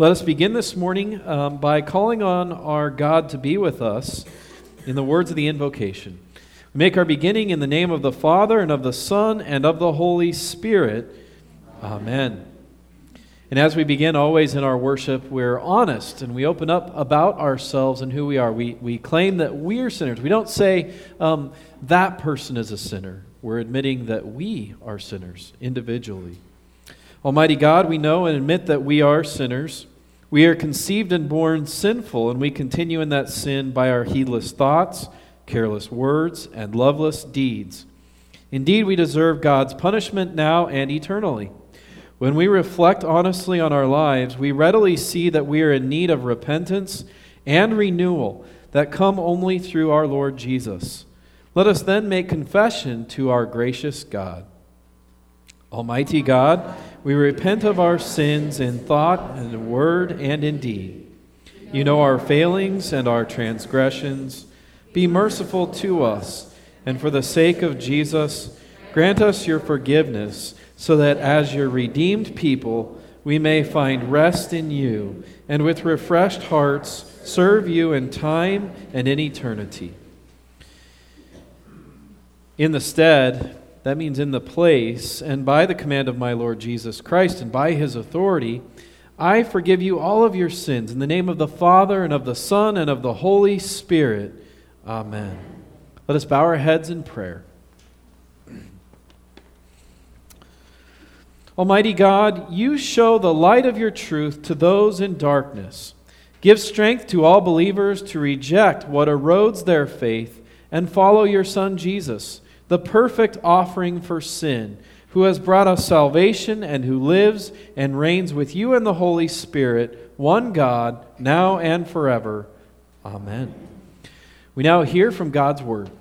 Let us begin this morning by calling on our God to be with us in the words of the invocation. We make our beginning in the name of the Father, and of the Son, and of the Holy Spirit. Amen. And as we begin always in our worship, we're honest and we open up about ourselves and who we are. We claim that we are sinners. We don't say that person is a sinner. We're admitting that we are sinners individually. Almighty God, we know and admit that we are sinners. We are conceived and born sinful, and we continue in that sin by our heedless thoughts, careless words, and loveless deeds. Indeed, we deserve God's punishment now and eternally. When we reflect honestly on our lives, we readily see that we are in need of repentance and renewal that come only through our Lord Jesus. Let us then make confession to our gracious God. Almighty God, we repent of our sins in thought and in word and in deed. You know our failings and our transgressions. Be merciful to us, and for the sake of Jesus, grant us your forgiveness, so that as your redeemed people, we may find rest in you, and with refreshed hearts serve you in time and in eternity. In the stead, that means in the place, and by the command of my Lord Jesus Christ, and by his authority, I forgive you all of your sins, in the name of the Father, and of the Son, and of the Holy Spirit. Amen. Let us bow our heads in prayer. Almighty God, you show the light of your truth to those in darkness. Give strength to all believers to reject what erodes their faith and follow your Son Jesus, the perfect offering for sin, who has brought us salvation and who lives and reigns with you in the Holy Spirit, one God, now and forever. Amen. We now hear from God's Word.